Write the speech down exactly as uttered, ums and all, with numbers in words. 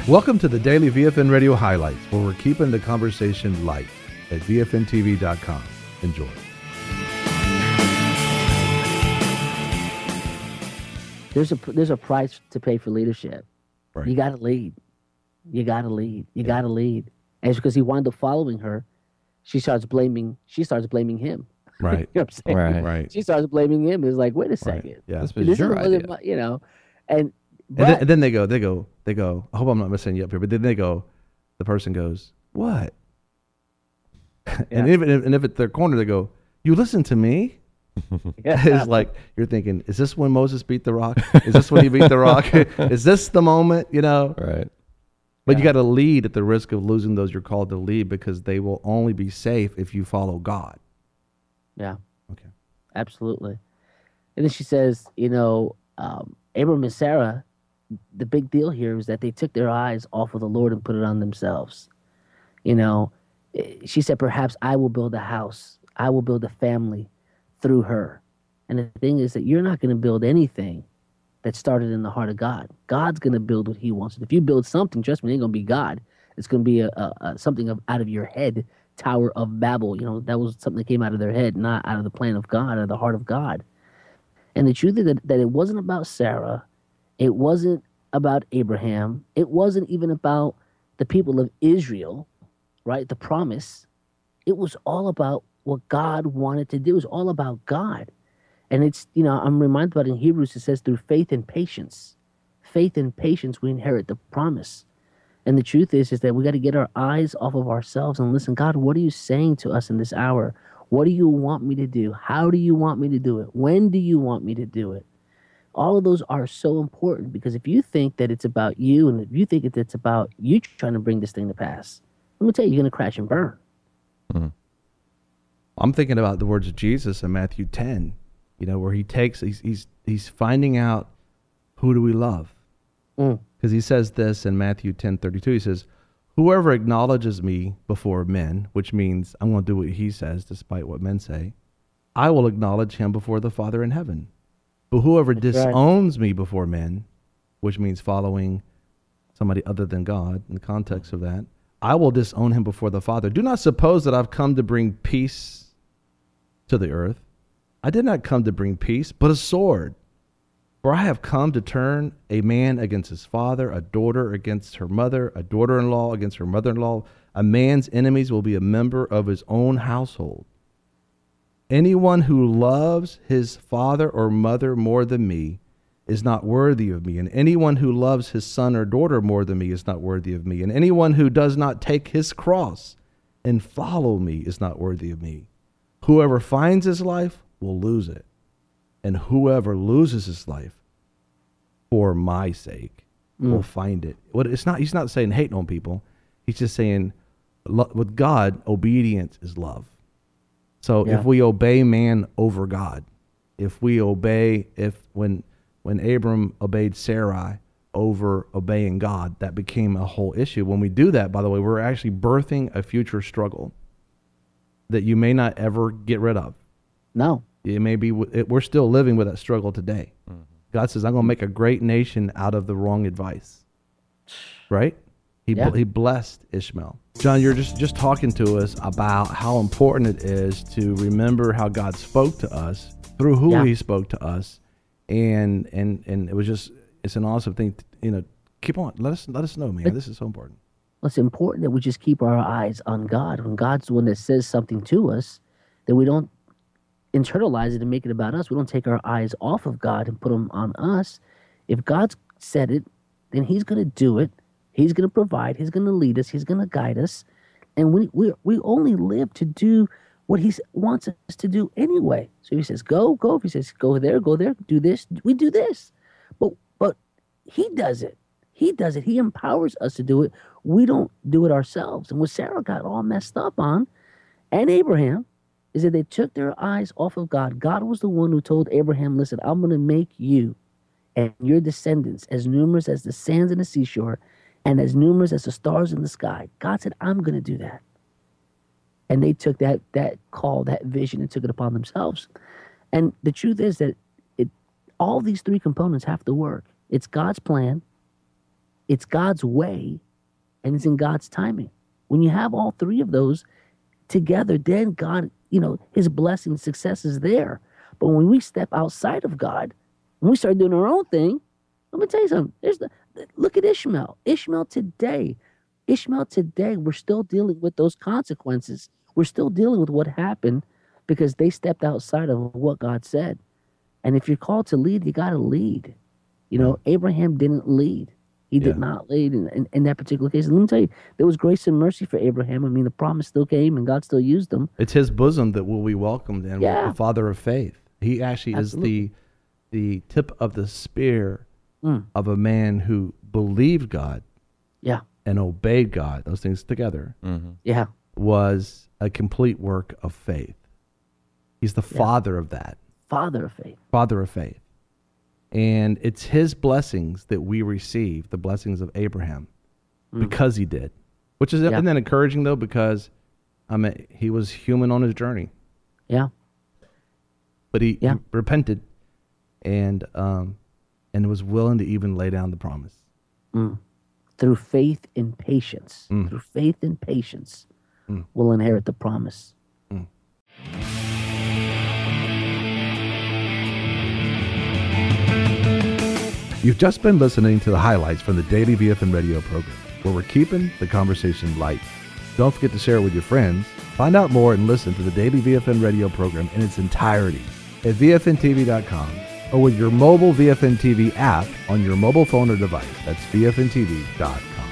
Welcome to the Daily V F N Radio Highlights, where we're keeping the conversation light at V F N T V dot com. Enjoy. There's a there's a price to pay for leadership. Right. You got to lead. You got to lead. You yeah. got to lead. And it's because he wound up following her. She starts blaming. She starts blaming him. Right. You know what I'm saying? Right. Right. She starts blaming him. It's like, wait a second. Right. Yeah. This was this your idea. My, you know, and. But, and, then, and then they go, they go, they go, I hope I'm not messing you up here, but then they go, the person goes, what? Yeah. And, if, and if at their corner, they go, you listen to me? Yeah. It's like, you're thinking, is this when Moses beat the rock? Is this when he beat the rock? Is this the moment, you know? Right. But yeah. you got to lead at the risk of losing those you're called to lead, because they will only be safe if you follow God. Yeah. Okay. Absolutely. And then she says, you know, um, Abram and Sarah, the big deal here is that they took their eyes off of the Lord and put it on themselves. You know, she said, perhaps I will build a house. I will build a family through her. And the thing is that you're not going to build anything that started in the heart of God. God's going to build what he wants. If you build something, trust me, it ain't going to be God. It's going to be a, a, a something of, out of your head, Tower of Babel. You know, that was something that came out of their head, not out of the plan of God, out of the heart of God. And the truth is that, that it wasn't about Sarah. It wasn't about Abraham. It wasn't even about the people of Israel, right? The promise. It was all about what God wanted to do. It was all about God. And it's, you know, I'm reminded about in Hebrews, it says through faith and patience. Faith and patience, we inherit the promise. And the truth is, is that we got to get our eyes off of ourselves and listen, God, what are you saying to us in this hour? What do you want me to do? How do you want me to do it? When do you want me to do it? All of those are so important, because if you think that it's about you, and if you think that it's about you trying to bring this thing to pass, let me tell you, you're going to crash and burn. Mm-hmm. I'm thinking about the words of Jesus in Matthew ten, you know, where he takes, he's he's, he's finding out, who do we love? Because mm. he says this in Matthew ten thirty-two, he says, whoever acknowledges me before men, which means I'm going to do what he says despite what men say, I will acknowledge him before the Father in heaven. But whoever That's disowns right. me before men, which means following somebody other than God in the context of that, I will disown him before the Father. Do not suppose that I've come to bring peace to the earth. I did not come to bring peace, but a sword. For I have come to turn a man against his father, a daughter against her mother, a daughter-in-law against her mother-in-law. A man's enemies will be a member of his own household. Anyone who loves his father or mother more than me is not worthy of me. And anyone who loves his son or daughter more than me is not worthy of me. And anyone who does not take his cross and follow me is not worthy of me. Whoever finds his life will lose it. And whoever loses his life for my sake mm. will find it. What it's not, he's not saying hate on people. He's just saying, with God, obedience is love. So yeah. if we obey man over God, if we obey, if when when Abram obeyed Sarai over obeying God, that became a whole issue. When we do that, by the way, we're actually birthing a future struggle that you may not ever get rid of. No. It may be, it, we're still living with that struggle today. Mm-hmm. God says, I'm going to make a great nation out of the wrong advice. Right? He yeah. he blessed Ishmael. John, you're just, just talking to us about how important it is to remember how God spoke to us, through who yeah. he spoke to us. And, and, and it was just, it's an awesome thing. To, you know, keep on. Let us, let us know, man. But, this is so important. Well, it's important that we just keep our eyes on God. When God's the one that says something to us, that we don't internalize it and make it about us. We don't take our eyes off of God and put them on us. If God's said it, then he's going to do it. He's going to provide. He's going to lead us. He's going to guide us. And we we we only live to do what he wants us to do anyway. So if he says, go, go. If he says, go there, go there, do this, we do this. But but he does it. He does it. He empowers us to do it. We don't do it ourselves. And what Sarah got all messed up on, and Abraham, is that they took their eyes off of God. God was the one who told Abraham, listen, I'm going to make you and your descendants as numerous as the sands in the seashore and as numerous as the stars in the sky. God said, I'm going to do that. And they took that that call, that vision, and took it upon themselves. And the truth is that it, all these three components have to work. It's God's plan, it's God's way and it's in God's timing. When you have all three of those together, then God, you know, his blessing, success is there. But when we step outside of God, when we start doing our own thing, let me tell you something. There's the, look at Ishmael. Ishmael today. Ishmael today, we're still dealing with those consequences. We're still dealing with what happened because they stepped outside of what God said. And if you're called to lead, you got to lead. You know, Abraham didn't lead. He did yeah. not lead in, in, in that particular case. And let me tell you, there was grace and mercy for Abraham. I mean, the promise still came and God still used him. It's his bosom that will be welcomed in, yeah. the father of faith. He actually Absolutely. is the the tip of the spear mm. of a man who believed God yeah. and obeyed God. Those things together mm-hmm. yeah. was a complete work of faith. He's the yeah. father of that. Father of faith. Father of faith. And it's his blessings that we receive, the blessings of Abraham, mm. because he did. Which is, yeah. isn't that encouraging, though? Because I mean, he was human on his journey. Yeah. But he, yeah. he repented and um, and was willing to even lay down the promise. Mm. Through faith and patience. Mm. Through faith and patience, mm. we'll inherit the promise. Mm. You've just been listening to the highlights from the Daily V F N Radio program, where we're keeping the conversation light. Don't forget to share it with your friends. Find out more and listen to the Daily V F N Radio program in its entirety at V F N T V dot com or with your mobile V F N T V app on your mobile phone or device. That's V F N T V dot com.